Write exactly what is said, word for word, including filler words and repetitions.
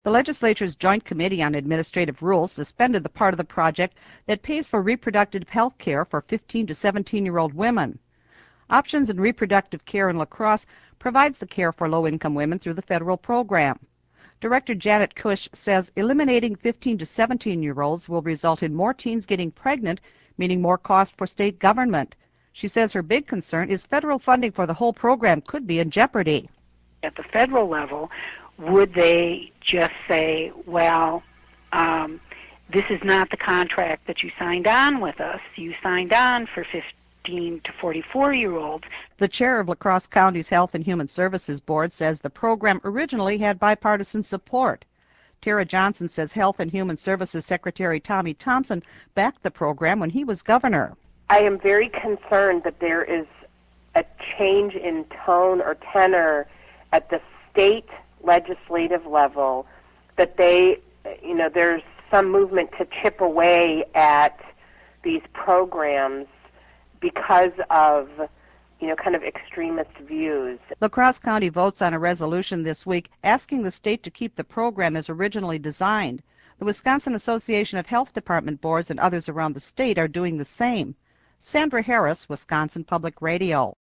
The legislature's Joint Committee on Administrative Rules suspended the part of the project that pays for reproductive health care for fifteen to seventeen-year-old women. Options in Reproductive Care in La Crosse provides the care for low-income women through the federal program. Director Janet Cush says eliminating fifteen to seventeen-year-olds will result in more teens getting pregnant, meaning more cost for state government. She says her big concern is federal funding for the whole program could be in jeopardy. At the federal level, would they just say, well, um, this is not the contract that you signed on with us. You signed on for fifteen to forty-four-year-olds. The chair of La Crosse County's Health and Human Services Board says the program originally had bipartisan support. Tara Johnson says Health and Human Services Secretary Tommy Thompson backed the program when he was governor. I am very concerned that there is a change in tone or tenor at the state legislative level, that they, you know, there's some movement to chip away at these programs because of, you know, kind of extremist views. La Crosse County votes on a resolution this week asking the state to keep the program as originally designed. The Wisconsin Association of Health Department Boards and others around the state are doing the same. Sandra Harris, Wisconsin Public Radio.